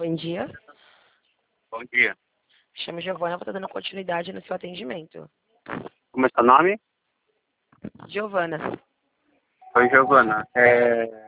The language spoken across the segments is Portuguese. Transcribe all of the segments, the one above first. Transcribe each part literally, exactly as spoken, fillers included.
Bom dia. Bom dia. Me chamo Giovana, vou estar dando continuidade no seu atendimento. Como é seu nome? Giovana, Oi, Giovana. É...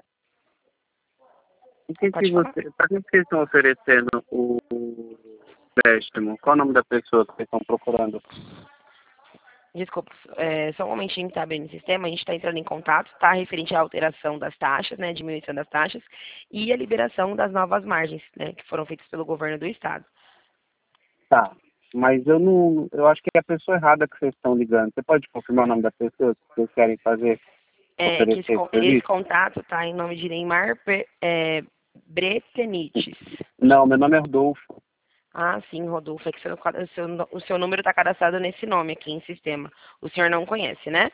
O que que pode falar? você... Para que vocês estão oferecendo o empréstimo? Qual o nome da pessoa que vocês estão procurando? Desculpa, é, só um momentinho que está abrindo o sistema, a gente está entrando em contato, tá? Referente à alteração das taxas, né? Diminuição das taxas e a liberação das novas margens, né? Que foram feitas pelo governo do estado. Tá. Mas eu não... Eu acho que é a pessoa errada que vocês estão ligando. Você pode confirmar o nome da pessoa que vocês querem fazer? É, que esse, Oferecer esse con- esse serviço? contato está em nome de Neymar Pe- é, Bretenites. Não, meu nome é Rodolfo. Ah, sim, Rodolfo, é que seu- o seu, o seu número está cadastrado nesse nome aqui em sistema. O senhor não conhece, né?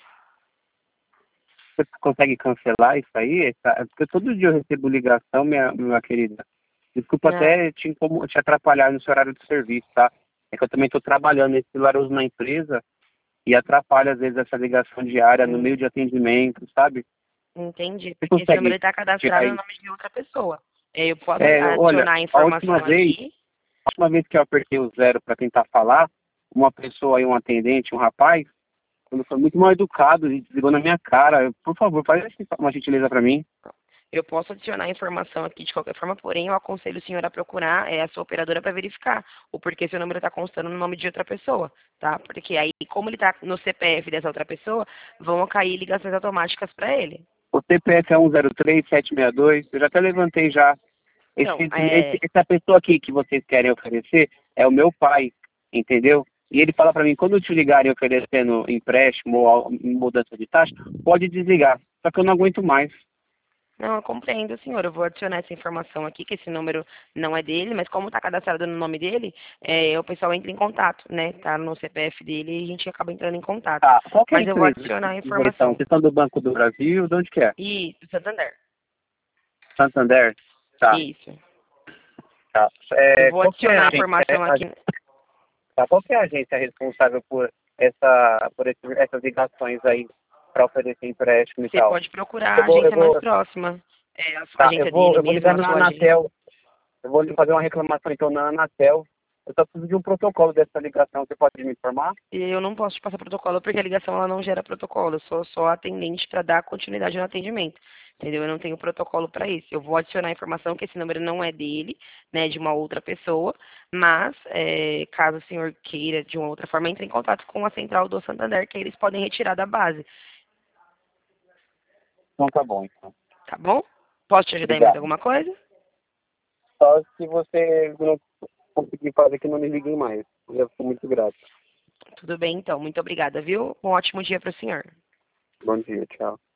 Você consegue cancelar isso aí? Essa- Porque todo dia eu recebo ligação, minha, minha querida. Desculpa Não, até te, incomo- te atrapalhar no seu horário de serviço, tá? É que eu também estou trabalhando esse celular eu uso na empresa e atrapalha, às vezes, essa ligação diária no hum, meio de atendimento, sabe? entendi, Você porque esse número consegue está tirar cadastrado no isso? nome de outra pessoa. É, eu posso É, olha, adicionar a a última informação vez, aqui. a última vez que eu apertei o zero para tentar falar, uma pessoa aí, um atendente, um rapaz, ele foi muito mal educado e desligou na minha cara. Eu, por favor, faz uma gentileza para mim. Eu posso adicionar a informação aqui de qualquer forma, porém eu aconselho o senhor a procurar é, a sua operadora para verificar o porquê seu número está constando no nome de outra pessoa, tá? Porque aí, como ele está no C P F dessa outra pessoa, vão cair ligações automáticas para ele. O C P F é um zero três sete seis dois. Eu já até levantei já. Esse, Então, esse, é, essa pessoa aqui que vocês querem oferecer é o meu pai, entendeu? E ele fala para mim, quando te ligarem oferecendo empréstimo ou al- mudança de taxa, pode desligar. Só que eu não aguento mais. não, eu compreendo, senhor. Eu vou adicionar essa informação aqui, que esse número não é dele, mas como está cadastrado no nome dele, é, o pessoal entra em contato, né? Tá no C P F dele e a gente acaba entrando em contato. Tá, qual que é a Mas eu vou empresa adicionar a que vocês estão? informação. Vocês estão do Banco do Brasil? De onde que é? E Santander. Santander? Tá, Isso. tá. Eu É, vou qual que é a adicionar a agência, é, informação a- aqui. tá, qual que é a agência responsável por, essa, por esse- essas ligações aí para oferecer empréstimo e Você tal? pode procurar Eu a vou, eu agência mais vou, próxima. É a sua tá, eu agência vou, dele eu vou mesmo, ligar a na sua agência. Anatel. Eu vou lhe fazer uma reclamação então na Anatel. Eu só preciso de um protocolo dessa ligação. Você pode me informar? E eu não posso te passar protocolo porque a ligação ela não gera protocolo. Eu sou só atendente para dar continuidade no atendimento. Entendeu? Eu não tenho protocolo para isso. Eu vou adicionar a informação que esse número não é dele, né, de uma outra pessoa, mas é, caso o senhor queira de uma outra forma, entre em contato com a central do Santander, que eles podem retirar da base, Então tá bom, então. tá bom? Posso te ajudar em mais Obrigado. alguma coisa? Só se você não conseguir fazer que não me liguem mais. Eu já fico muito grato. Tudo bem, então. Muito obrigada, viu? Um ótimo dia para o senhor. Bom dia, tchau.